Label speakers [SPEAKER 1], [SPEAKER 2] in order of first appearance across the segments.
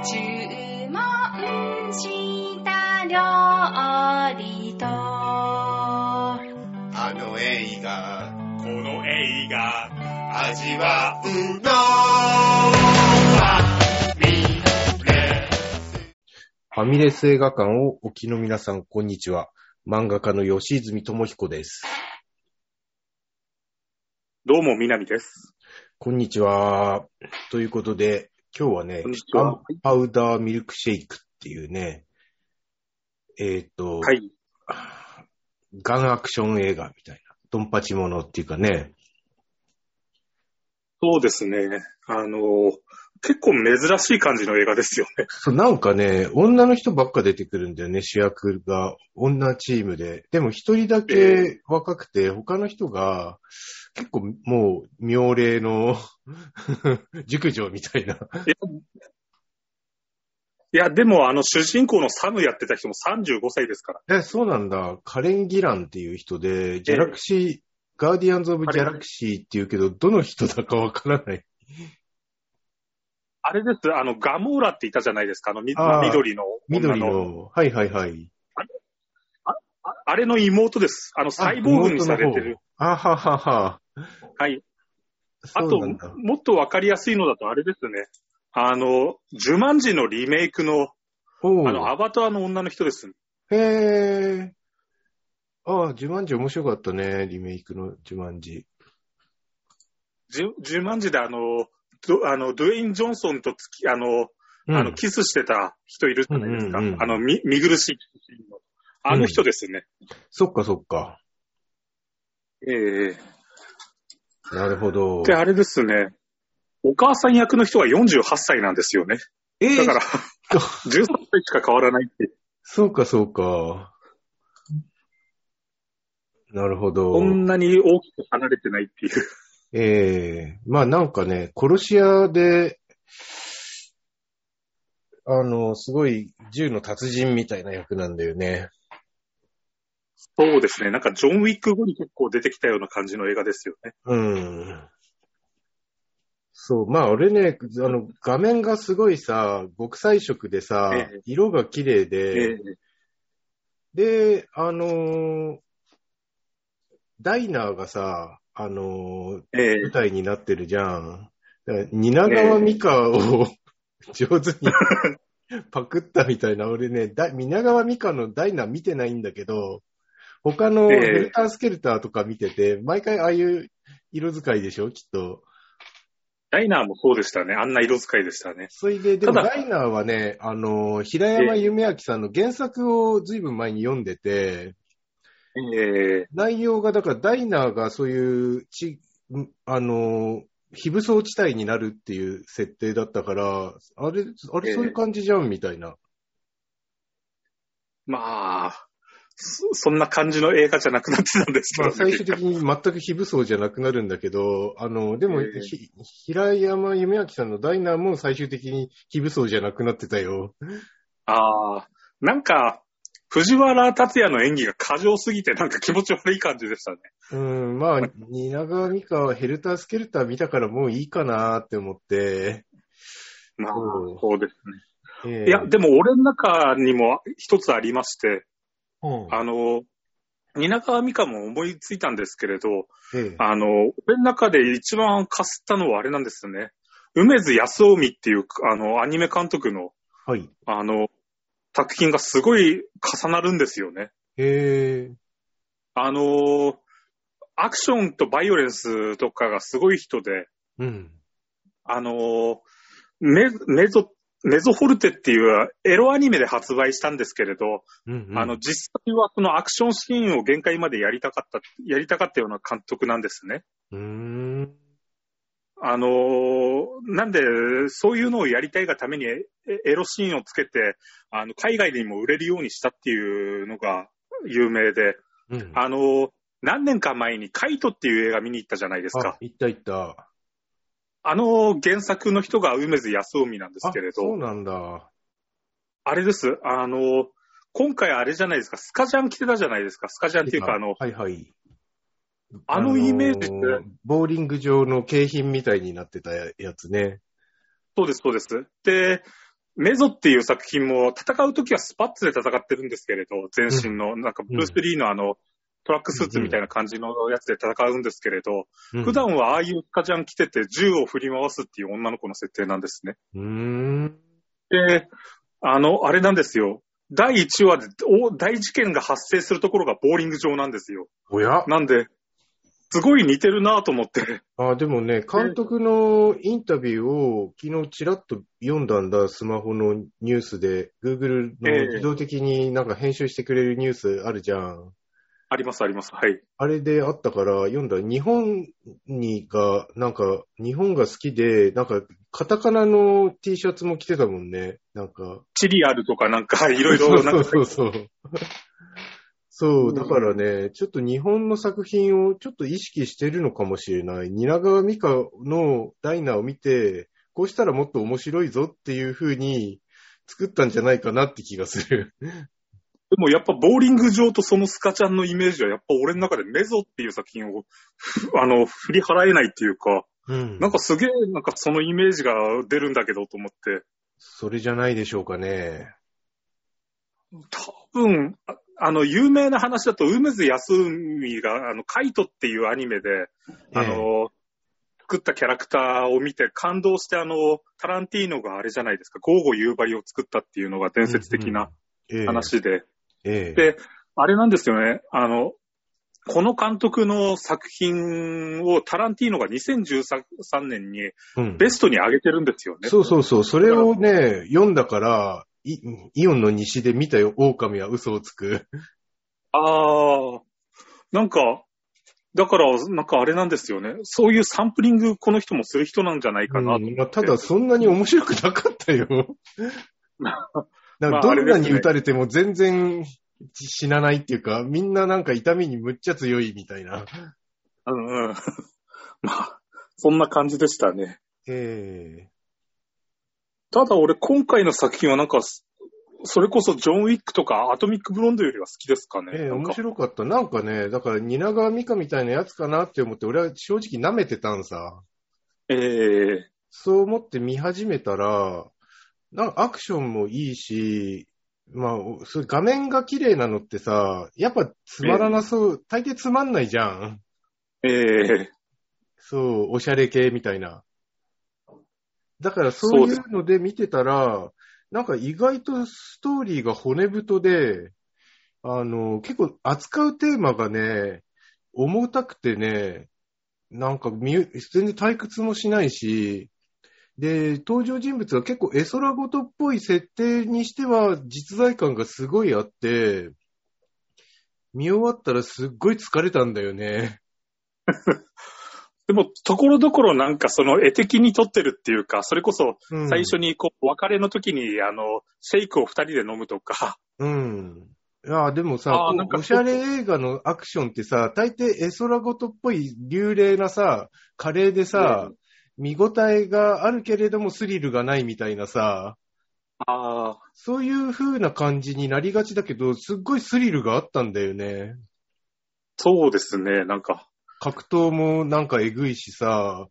[SPEAKER 1] 注文した料理と
[SPEAKER 2] あの映画この映画味わうの
[SPEAKER 3] ファミレス映画館をお聞きの皆さん、こんにちは。漫画家の吉泉智彦です。
[SPEAKER 4] どうも、南です。
[SPEAKER 3] こんにちは。ということで、今日はね、ガンパウダーミルクシェイクっていうね、はい、ガンアクション映画みたいな、ドンパチものっていうかね。
[SPEAKER 4] そうですね。結構珍しい感じの映画ですよね。
[SPEAKER 3] そう、なんかね、女の人ばっか出てくるんだよね、主役が。女チームで。でも一人だけ若くて、他の人が結構もう妙齢の熟女みたいな。
[SPEAKER 4] いや、でも主人公のサムやってた人も35歳ですから。
[SPEAKER 3] そうなんだ。カレン・ギランっていう人で、ギャラクシー、ガーディアンズ・オブ・ギャラクシーっていうけど、どの人だかわからない。
[SPEAKER 4] あれです。ガモーラっていたじゃないですか。緑の。
[SPEAKER 3] 緑の。はいはいはい。
[SPEAKER 4] あれの妹です。サイボーグにされてる。
[SPEAKER 3] ははは。
[SPEAKER 4] はい。あと、もっとわかりやすいのだとあれですね。ジュマンジのリメイクの、アバターの女の人です。
[SPEAKER 3] へー。ジュマンジ面白かったね。リメイクのジュマンジ。
[SPEAKER 4] ジュマンジでドゥエイン・ジョンソンとキスしてた人いるじゃないですか。見苦しい。あの人ですね。
[SPEAKER 3] そっかそっか。なるほど。
[SPEAKER 4] で、あれですね。お母さん役の人は48歳なんですよね。だから、13歳しか変わらないって。
[SPEAKER 3] そうかそうか。なるほど。
[SPEAKER 4] こんなに大きく離れてないっていう。
[SPEAKER 3] まあなんかね、殺し屋で、すごい銃の達人みたいな役なんだよね。
[SPEAKER 4] そうですね。なんかジョン・ウィック後に結構出てきたような感じの映画ですよね。
[SPEAKER 3] そう、まあ俺ね、画面がすごいさ、極彩色でさ、色が綺麗で、で、ダイナーがさ、舞台になってるじゃん。蜷川美香を上手にパクったみたいな、俺ね、蜷川美香のダイナー見てないんだけど、他のヘルタースケルターとか見てて、毎回ああいう色使いでしょ、きっと。
[SPEAKER 4] ダイナーもそうでしたね。あんな色使いでしたね。
[SPEAKER 3] それで、でもダイナーはね、平山夢明さんの原作をずいぶん前に読んでて、内容が、だからダイナーがそういう非武装地帯になるっていう設定だったから、あれ、そういう感じじゃんみたいな。
[SPEAKER 4] まあ、そんな感じの映画じゃなくなってたんですけど、ね。
[SPEAKER 3] 最終的に全く非武装じゃなくなるんだけど、でも、平山夢明さんのダイナーも最終的に非武装じゃなくなってたよ。
[SPEAKER 4] なんか、藤原竜也の演技が過剰すぎてなんか気持ち悪い感じでしたね。
[SPEAKER 3] まあ、蜷川美香はヘルタースケルター見たからもういいかなって思って。
[SPEAKER 4] まあ、そうですね。いや、でも俺の中にも一つありまして、蜷川美香も思いついたんですけれど、俺の中で一番かすったのはあれなんですよね。梅津康臣っていう、アニメ監督の、作品がすごい重なるんですよね。アクションとバイオレンスとかがすごい人で、メゾフォルテっていうエロアニメで発売したんですけれど、実際はそのアクションシーンを限界までやりたかったような監督なんですね。なんで、そういうのをやりたいがためにエロシーンをつけて、海外でも売れるようにしたっていうのが有名で、何年か前にカイトっていう映画見に行ったじゃないですか。
[SPEAKER 3] 行った。
[SPEAKER 4] 原作の人が梅津康臣なんですけれど。
[SPEAKER 3] そうなんだ。
[SPEAKER 4] あれです。今回あれじゃないですか、スカジャン着てたじゃないですか。スカジャンっていうか
[SPEAKER 3] はいはい。
[SPEAKER 4] イメージで、
[SPEAKER 3] ボーリング場の景品みたいになってたやつね。
[SPEAKER 4] そうです、そうです。で、 メゾっていう作品も戦うときはスパッツで戦ってるんですけれど、全身の、なんかブルース・リーのトラックスーツみたいな感じのやつで戦うんですけれど、普段はああいうスカジャン着てて銃を振り回すっていう女の子の設定なんですね。で、あれなんですよ。第1話で大事件が発生するところがボーリング場なんですよ。
[SPEAKER 3] おや？
[SPEAKER 4] なんで、すごい似てるなぁと思って。
[SPEAKER 3] でもね、監督のインタビューを昨日ちらっと読んだんだ、スマホのニュースで。Google の自動的になんか編集してくれるニュースあるじゃん。
[SPEAKER 4] あります、あります。はい。
[SPEAKER 3] あれであったから読んだ。日本が好きで、なんか、カタカナの T シャツも着てたもんね。なんか。
[SPEAKER 4] チリアルとかなんか、いろいろなんか。
[SPEAKER 3] そう。そう、だからね、ちょっと日本の作品をちょっと意識してるのかもしれない。蜷川美香のダイナを見て、こうしたらもっと面白いぞっていう風に作ったんじゃないかなって気がする。
[SPEAKER 4] でもやっぱボーリング場とそのスカちゃんのイメージはやっぱ俺の中でメゾっていう作品を振り払えないっていうか、なんかすげえなんかそのイメージが出るんだけどと思って。
[SPEAKER 3] それじゃないでしょうかね。
[SPEAKER 4] 多分、有名な話だと、梅津康美が、カイトっていうアニメで、作ったキャラクターを見て感動して、タランティーノがあれじゃないですか、ゴーゴ夕張を作ったっていうのが伝説的な話で。で、あれなんですよね、この監督の作品をタランティーノが2013年にベストに上げてるんですよね。
[SPEAKER 3] そう。それをね、読んだから、イオンの西で見たよ、狼は嘘をつく。
[SPEAKER 4] なんか、だから、なんかあれなんですよね。そういうサンプリングこの人もする人なんじゃないかなと、
[SPEAKER 3] ただそんなに面白くなかったよ。どんなに撃たれても全然死なないっていうか、みんななんか痛みにむっちゃ強いみたいな。
[SPEAKER 4] まあ、そんな感じでしたね。ただ俺今回の作品はなんか、それこそジョン・ウィックとかアトミック・ブロンドよりは好きですかね。
[SPEAKER 3] 面白かった。なんかね、だから蜷川美香みたいなやつかなって思って、俺は正直舐めてたんさ。そう思って見始めたら、なんかアクションもいいし、まあ、そう画面が綺麗なのってさ、やっぱつまらなそう、大抵つまんないじゃん。そう、おしゃれ系みたいな。だからそういうので見てたら、なんか意外とストーリーが骨太で、結構扱うテーマがね、重たくてね、なんか全然退屈もしないし、で、登場人物は結構絵空事っぽい設定にしては実在感がすごいあって、見終わったらすっごい疲れたんだよね。
[SPEAKER 4] でも、ところどころなんかその絵的に撮ってるっていうか、それこそ最初に別れの時にシェイクを2人で飲むとか。
[SPEAKER 3] でもさ、おしゃれ映画のアクションってさ、大抵絵空事っぽい流麗なさ、華麗でさ、見応えがあるけれどもスリルがないみたいなさ、そういう風な感じになりがちだけど、すっごいスリルがあったんだよね。
[SPEAKER 4] そうですね、なんか。
[SPEAKER 3] 格闘もなんかえぐいしさ。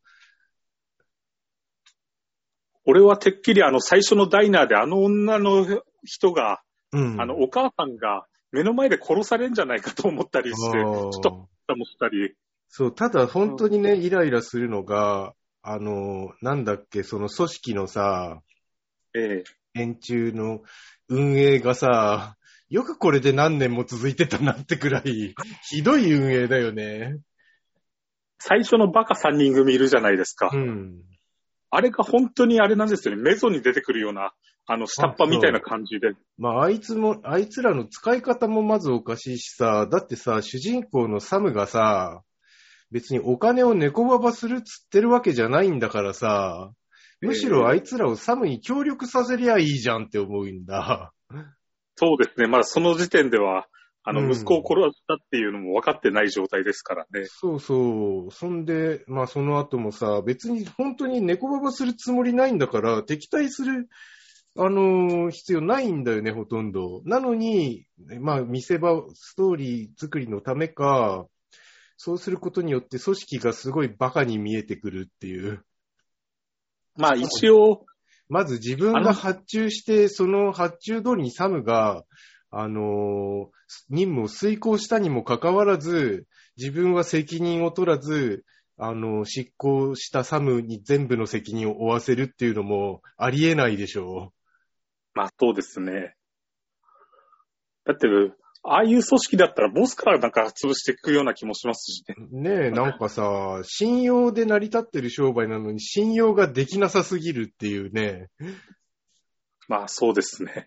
[SPEAKER 4] 俺はてっきり最初のダイナーで女の人が、お母さんが目の前で殺されるんじゃないかと思ったりして、ちょっともしたり。
[SPEAKER 3] そう、ただ本当にね、イライラするのが、なんだっけ、その組織のさ、連中の運営がさ、よくこれで何年も続いてたなってくらい、ひどい運営だよね。
[SPEAKER 4] 最初のバカ3人組いるじゃないですか。あれが本当にあれなんですよね。メゾに出てくるような、下っ端みたいな感じで。
[SPEAKER 3] あいつらの使い方もまずおかしいしさ、だってさ、主人公のサムがさ、別にお金を猫ババするっつってるわけじゃないんだからさ、むしろあいつらをサムに協力させりゃいいじゃんって思うんだ。
[SPEAKER 4] そうですね。まだその時点では、息子を殺したっていうのも分かってない状態ですからね。
[SPEAKER 3] そうそう。そんで、その後もさ、別に本当に猫ババするつもりないんだから、敵対する、必要ないんだよね、ほとんど。なのに、見せ場、ストーリー作りのためか、そうすることによって組織がすごいバカに見えてくるっていう。
[SPEAKER 4] 一応、
[SPEAKER 3] まず自分が発注して、その発注通りにサムが、任務を遂行したにもかかわらず、自分は責任を取らず、執行したサムに全部の責任を負わせるっていうのもありえないでしょう。
[SPEAKER 4] まあそうですね。だって、ああいう組織だったらボスからなんか潰していくような気もしますしね。
[SPEAKER 3] ねえ、なんかさ、信用で成り立ってる商売なのに信用ができなさすぎるっていうね。
[SPEAKER 4] まあそうですね。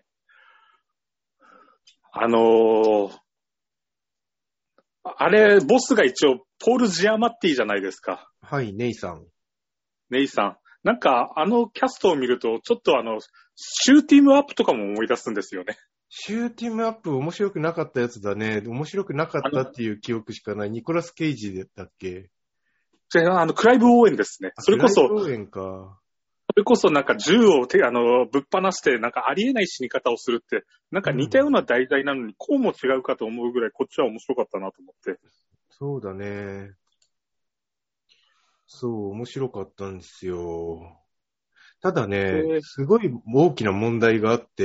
[SPEAKER 4] あれ、ボスが一応、ポール・ジアマッティじゃないですか。
[SPEAKER 3] はい、ネイさん。
[SPEAKER 4] ネイさん。なんか、キャストを見ると、ちょっとシューティームアップとかも思い出すんですよね。
[SPEAKER 3] シューティームアップ面白くなかったやつだね。面白くなかったっていう記憶しかない。ニコラス・ケイジだっけ？
[SPEAKER 4] クライブ・オーエンですね。それこそ、
[SPEAKER 3] クライブ・オーエンか。
[SPEAKER 4] それこそなんか銃をぶっ放してなんかありえない死に方をするって、なんか似たような題材なのにこうも違うかと思うぐらいこっちは面白かったなと思って。
[SPEAKER 3] そうだね。そう、面白かったんですよ。ただね、すごい大きな問題があって、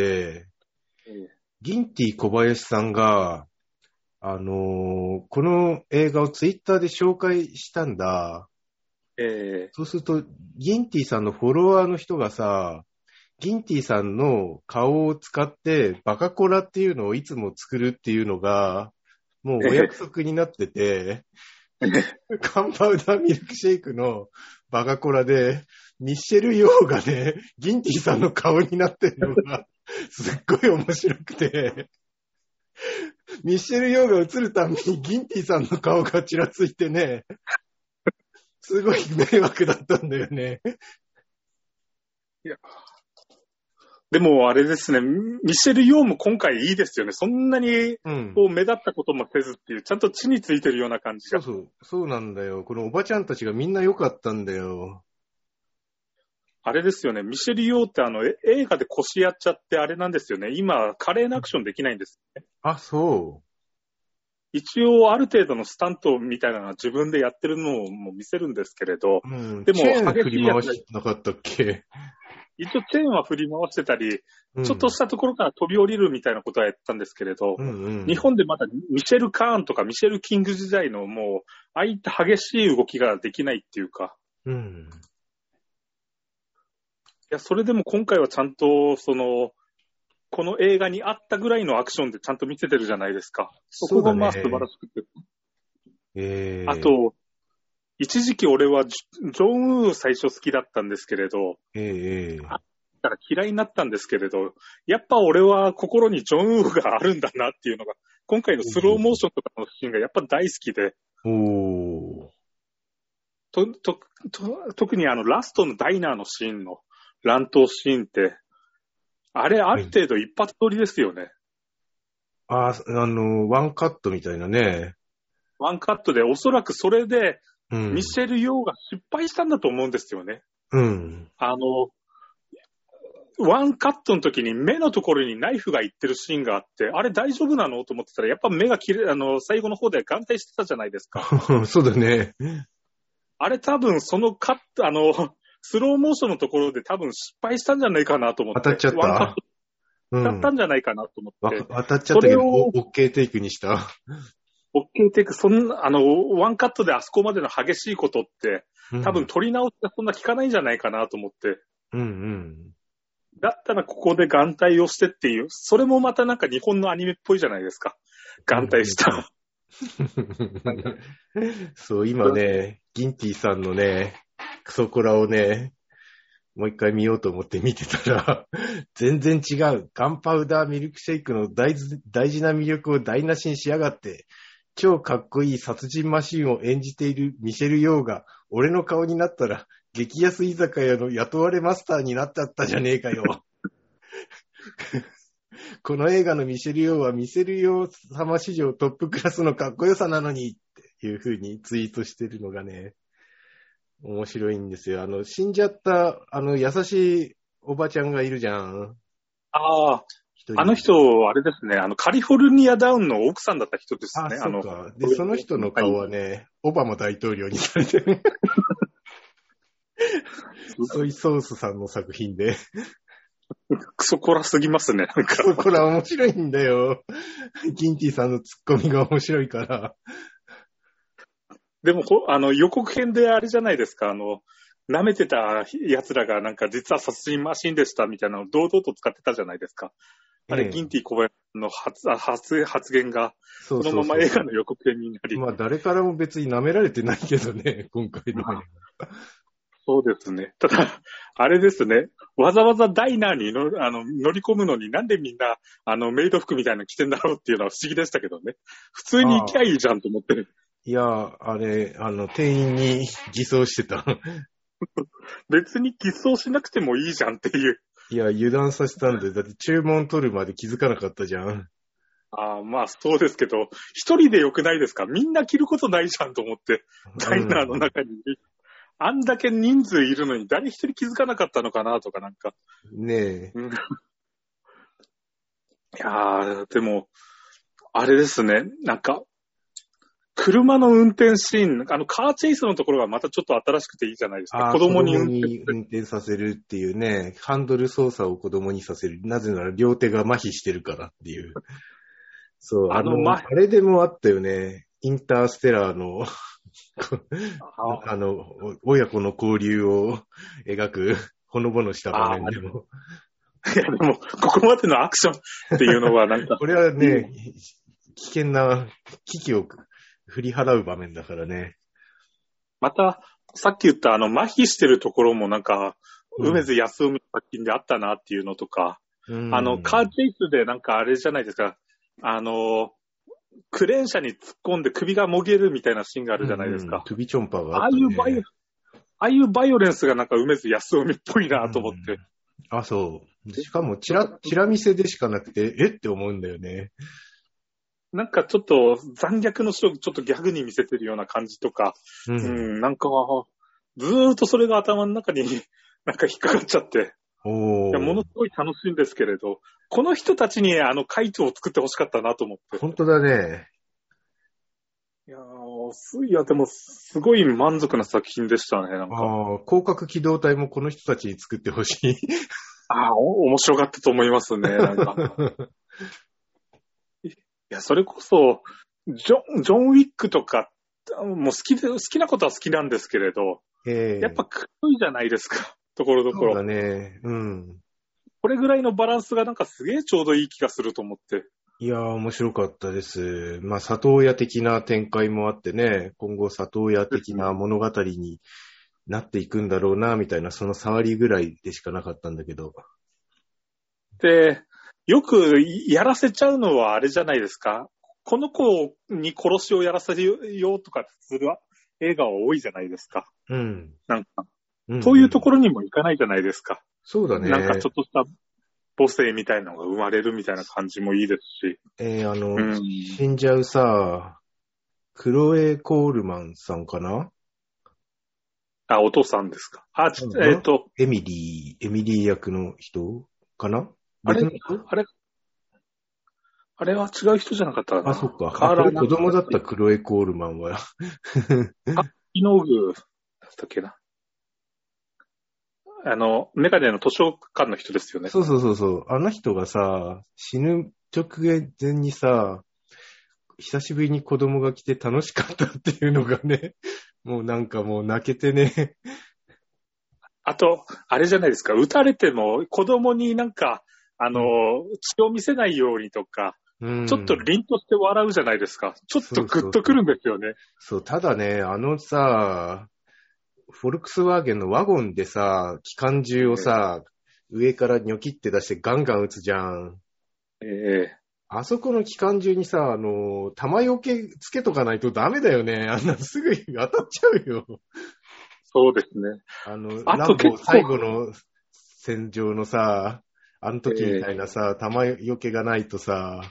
[SPEAKER 3] ギンティ小林さんが、この映画をツイッターで紹介したんだ。そうすると、ギンティさんのフォロワーの人がさ、ギンティさんの顔を使ってバカコラっていうのをいつも作るっていうのが、もうお約束になってて、カンパウダーミルクシェイクのバカコラで、ミッシェル・ヨーがね、ギンティさんの顔になってるのが、すっごい面白くて、ミッシェル・ヨーが映るたびにギンティさんの顔がちらついてね、すごい迷惑だったんだよね。
[SPEAKER 4] いや。でもあれですね、ミシェル・ヨーも今回いいですよね。そんなにこう目立ったこともせずっていう、ちゃんと地についてるような感じが。
[SPEAKER 3] そうなんだよ。このおばちゃんたちがみんな良かったんだよ。
[SPEAKER 4] あれですよね、ミシェル・ヨーって映画で腰やっちゃってあれなんですよね。今、華麗なアクションできないんですね。
[SPEAKER 3] あ、そう。
[SPEAKER 4] 一応ある程度のスタントみたいなのは自分でやってるのをも見せるんですけれど、
[SPEAKER 3] でもチェーン振り回してなかったっけ？
[SPEAKER 4] 一応チェーンは振り回してたり、ちょっとしたところから飛び降りるみたいなことはやってたんですけれど、日本でまだミシェル・カーンとかミシェル・キング時代のもう、ああいった激しい動きができないっていうか、いや、それでも今回はちゃんと、この映画にあったぐらいのアクションでちゃんと見せてるじゃないですか。そこがまあ素晴らしくて。あと、一時期俺はジョンウー最初好きだったんですけれど、だから嫌いになったんですけれど、やっぱ俺は心にジョンウーがあるんだなっていうのが、今回のスローモーションとかのシーンがやっぱ大好きで、特にラストのダイナーのシーンの乱闘シーンって、あれある程度一発撮りですよね。
[SPEAKER 3] ワンカットみたいなね。
[SPEAKER 4] ワンカットで、おそらくそれで、ミシェル・ヨーが失敗したんだと思うんですよね。ワンカットの時に目のところにナイフがいってるシーンがあって、あれ大丈夫なのと思ってたら、やっぱ目が最後の方で眼帯してたじゃないですか。
[SPEAKER 3] そうだね。
[SPEAKER 4] あれ多分そのスローモーションのところで多分失敗したんじゃないかなと思って。
[SPEAKER 3] 当たっちゃった。
[SPEAKER 4] ワンカットだったんじゃないかなと思って。
[SPEAKER 3] 当たっちゃったけど、OK テイクにした。
[SPEAKER 4] OK テイク、ワンカットであそこまでの激しいことって、多分撮り直しがそんな効かないんじゃないかなと思って。だったらここで眼帯をしてっていう、それもまたなんか日本のアニメっぽいじゃないですか。眼帯した。
[SPEAKER 3] そう、今ね、ギンティさんのね、クソコラをね、もう一回見ようと思って見てたら、全然違う。ガンパウダーミルクシェイクの大事な魅力を台無しにしやがって、超かっこいい殺人マシンを演じているミシェル・ヨーが、俺の顔になったら、激安居酒屋の雇われマスターになっちゃったじゃねえかよ。この映画のミシェル・ヨーはミシェル・ヨー様史上トップクラスのかっこよさなのにっていう風にツイートしてるのがね、面白いんですよ。死んじゃった、優しいおばちゃんがいるじゃん。
[SPEAKER 4] ああ。あの人、あれですね。カリフォルニアダウンの奥さんだった人ですね。
[SPEAKER 3] そうか。で、その人の顔はね、オバマ大統領にされてる。 ソイソースさんの作品で。
[SPEAKER 4] クソコラすぎますね、なんか。
[SPEAKER 3] クソコラ面白いんだよ。ギンティさんのツッコミが面白いから。
[SPEAKER 4] でも、予告編であれじゃないですか、舐めてた奴らがなんか実は殺人マシンでしたみたいなのを堂々と使ってたじゃないですか。あれ、ギンティ小林の発言が、そのまま映画の予告編になり。
[SPEAKER 3] まあ、誰からも別に舐められてないけどね、今回の。
[SPEAKER 4] そうですね。ただ、あれですね。わざわざダイナーに乗り込むのになんでみんな、メイド服みたいなの着てんだろうっていうのは不思議でしたけどね。普通に行きゃいいじゃんと思ってる。
[SPEAKER 3] いや、あれ、店員に偽装してた。
[SPEAKER 4] 別に偽装しなくてもいいじゃんっていう。
[SPEAKER 3] いや、油断させたんで、だって注文取るまで気づかなかったじゃん。
[SPEAKER 4] まあそうですけど、一人でよくないですか？みんな着ることないじゃんと思って、ダイナーの中に。あんだけ人数いるのに誰一人気づかなかったのかなとかなんか。
[SPEAKER 3] ねえ。
[SPEAKER 4] いやー、でも、あれですね、なんか、車の運転シーン、カーチェイスのところがまたちょっと新しくていいじゃないですか。子供に
[SPEAKER 3] 運転させるっていうね、ハンドル操作を子供にさせる。なぜなら両手が麻痺してるからっていう。そう、あれでもあったよね。インターステラーの親子の交流を描く、ほのぼのした場面でも。
[SPEAKER 4] いや、でも、ここまでのアクションっていうのはなんか。
[SPEAKER 3] これはね、危険な危機を振り払う場面だからね。
[SPEAKER 4] また、さっき言った麻痺してるところもなんか、梅津康臣の作品であったなっていうのとか、カーチェイスでなんかあれじゃないですか、クレーン車に突っ込んで首がもげるみたいなシーンがあるじゃないですか。
[SPEAKER 3] 首チョンパーが
[SPEAKER 4] あったね。ああいうバイオレンスがなんか梅津康臣っぽいなと思って。
[SPEAKER 3] あ、そう。しかもチラ見せでしかなくて、って思うんだよね。
[SPEAKER 4] なんかちょっと残虐の人をちょっとギャグに見せてるような感じとか、なんか、ずーっとそれが頭の中になんか引っかかっちゃって。いや、ものすごい楽しいんですけれど、この人たちに会長を作ってほしかったなと思って。
[SPEAKER 3] 本当だね。
[SPEAKER 4] いや、でも、すごい満足な作品でしたね、なんか。
[SPEAKER 3] 広角機動隊もこの人たちに作ってほしい。
[SPEAKER 4] 面白かったと思いますね、なんか。いや、それこそ、ジョン・ウィックとか、もう好きなことは好きなんですけれど、やっぱ黒いじゃないですか。ところどころ。
[SPEAKER 3] そうだね。うん。
[SPEAKER 4] これぐらいのバランスがなんかすげえちょうどいい気がすると思って。
[SPEAKER 3] いやー、面白かったです。まあ、里親的な展開もあってね、今後里親的な物語になっていくんだろうな、みたいな、その触りぐらいでしかなかったんだけど。
[SPEAKER 4] で、よくやらせちゃうのはあれじゃないですか。この子に殺しをやらせるよとかする映画は多いじゃないですか。
[SPEAKER 3] うん。
[SPEAKER 4] なんか。そういうところにもいかないじゃないですか。
[SPEAKER 3] そうだね。
[SPEAKER 4] なんかちょっとした母性みたいなのが生まれるみたいな感じもいいですし。
[SPEAKER 3] 死んじゃうさ、クロエ・コールマンさんかな？
[SPEAKER 4] お父さんですか。
[SPEAKER 3] エミリー役の人かな？
[SPEAKER 4] あれは違う人じゃなかったかな。
[SPEAKER 3] そっか。これ子供だったクロエ・コールマンは。
[SPEAKER 4] イノーグだったっけな。メガネの図書館の人ですよね。
[SPEAKER 3] そう。あの人がさ、死ぬ直前にさ、久しぶりに子供が来て楽しかったっていうのがね、もうなんかもう泣けてね。
[SPEAKER 4] あと、あれじゃないですか、撃たれても子供になんか、血を見せないようにとか、ちょっと凛として笑うじゃないですか。ちょっとグッとくるんですよね。
[SPEAKER 3] そう、ただね、さ、フォルクスワーゲンのワゴンでさ、機関銃をさ、上からニョキって出してガンガン撃つじゃん。あそこの機関銃にさ、弾よけつけとかないとダメだよね。あんなすぐ当たっちゃうよ。
[SPEAKER 4] そうですね。
[SPEAKER 3] ランボー最後の戦場のさ、あの時みたいなさ、弾よけがないとさ、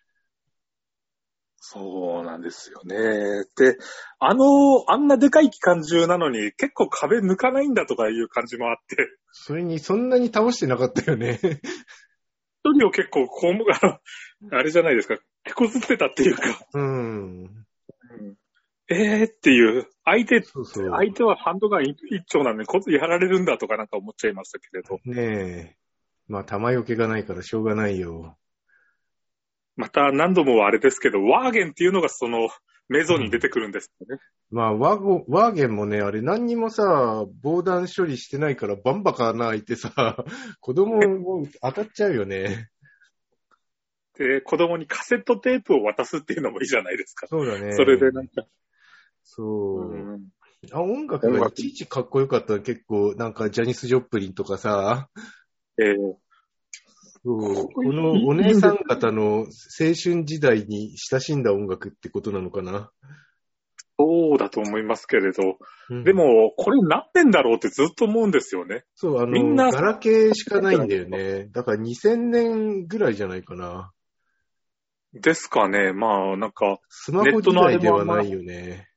[SPEAKER 4] そうなんですよね。で、あんなでかい機関銃なのに結構壁抜かないんだとかいう感じもあって。
[SPEAKER 3] それにそんなに倒してなかったよね。
[SPEAKER 4] 一人を結構あれじゃないですか、手こずってたっていうか。
[SPEAKER 3] って
[SPEAKER 4] いう、 相手はハンドガン一丁なんで、やられるんだとかなんか思っちゃいましたけれど。
[SPEAKER 3] ねえ。まあ、弾よけがないからしょうがないよ。
[SPEAKER 4] また何度もあれですけど、ワーゲンっていうのがそのメゾに出てくるんですよね。
[SPEAKER 3] まあ、ワーゲンもね、あれ何にもさ、防弾処理してないからバンバカな開いてさ、子供も当たっちゃうよね。
[SPEAKER 4] で、子供にカセットテープを渡すっていうのもいいじゃないですか。
[SPEAKER 3] そうだね。
[SPEAKER 4] それでなんか。
[SPEAKER 3] そう。音楽がいちいちかっこよかったら結構、なんかジャニス・ジョプリンとかさ、そうこのお姉さん方の青春時代に親しんだ音楽ってことなのかな。
[SPEAKER 4] そうだと思いますけれど、でもこれ何年だろうってずっと思うんですよね。
[SPEAKER 3] そう、みんなガラケーしかないんだよね。だから2000年ぐらいじゃないかな。
[SPEAKER 4] ですかね。まあなんか
[SPEAKER 3] スマホ時代ではないよね。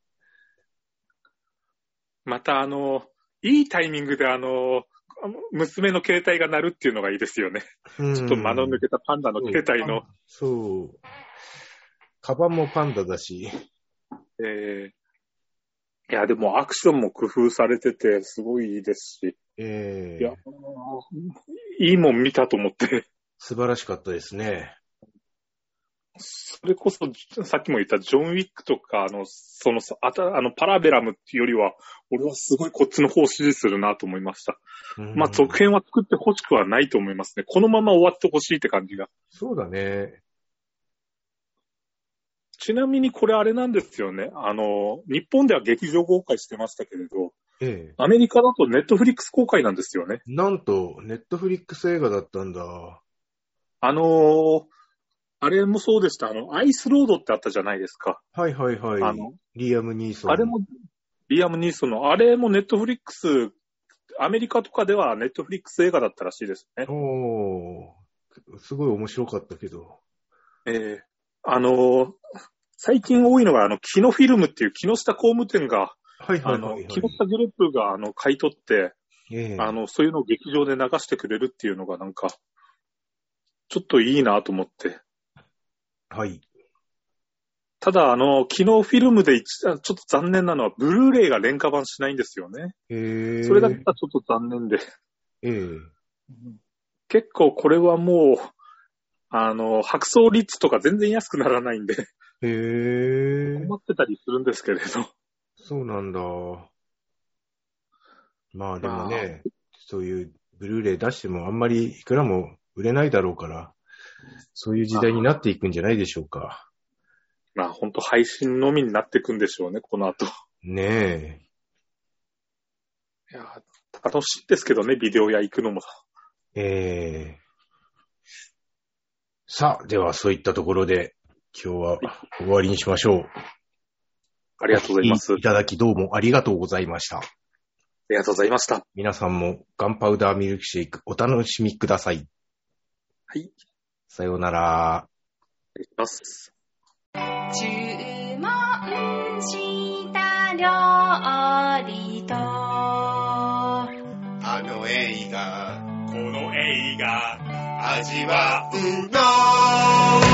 [SPEAKER 4] またいいタイミングで娘の携帯が鳴るっていうのがいいですよね。ちょっと間の抜けたパンダの携帯の。
[SPEAKER 3] そう。カバンもパンダだし。
[SPEAKER 4] いや、でもアクションも工夫されてて、すごいいいですし。いや、いいもん見たと思って。
[SPEAKER 3] 素晴らしかったですね。
[SPEAKER 4] それこそ、さっきも言ったジョン・ウィックとか、パラベラムっていうよりは、俺はすごいこっちの方を支持するなと思いました。まあ、続編は作ってほしくはないと思いますね。このまま終わってほしいって感じが。
[SPEAKER 3] そうだね。
[SPEAKER 4] ちなみにこれあれなんですよね。日本では劇場公開してましたけれど、アメリカだとネットフリックス公開なんですよね。
[SPEAKER 3] なんと、ネットフリックス映画だったんだ。
[SPEAKER 4] あれもそうでした。アイスロードってあったじゃないですか。
[SPEAKER 3] はいはいはい。リアム・ニーソン。
[SPEAKER 4] あれも、リアム・ニーソンの、あれもネットフリックス、アメリカとかではネットフリックス映画だったらしいですね。
[SPEAKER 3] すごい面白かったけど。
[SPEAKER 4] 最近多いのが、キノフィルムっていう木下工務店が、木下グループが、買い取って、そういうのを劇場で流してくれるっていうのがなんか、ちょっといいなと思って。
[SPEAKER 3] はい。
[SPEAKER 4] ただ、キノフィルムでちょっと残念なのは、ブルーレイが廉価版しないんですよね。それだけはちょっと残念で。結構これはもう、白装リッツとか全然安くならないんで。困ってたりするんですけれど。
[SPEAKER 3] そうなんだ。まあでもね、そういうブルーレイ出してもあんまりいくらも売れないだろうから、そういう時代になっていくんじゃないでしょうか。
[SPEAKER 4] まあ本当配信のみになっていくんでしょうね、この後。
[SPEAKER 3] ね
[SPEAKER 4] え。いや、楽しいですけどね、ビデオ屋行くのも。
[SPEAKER 3] さあ、ではそういったところで今日は終わりにしましょう。
[SPEAKER 4] ありがとうございます。
[SPEAKER 3] いただきどうもありがとうございました。
[SPEAKER 4] ありがとうございました。
[SPEAKER 3] 皆さんもガンパウダーミルクシェイクお楽しみください。
[SPEAKER 4] はい。
[SPEAKER 3] さようなら。
[SPEAKER 4] 失礼します。
[SPEAKER 1] 注文した料理と
[SPEAKER 2] あの映画この映画味わうの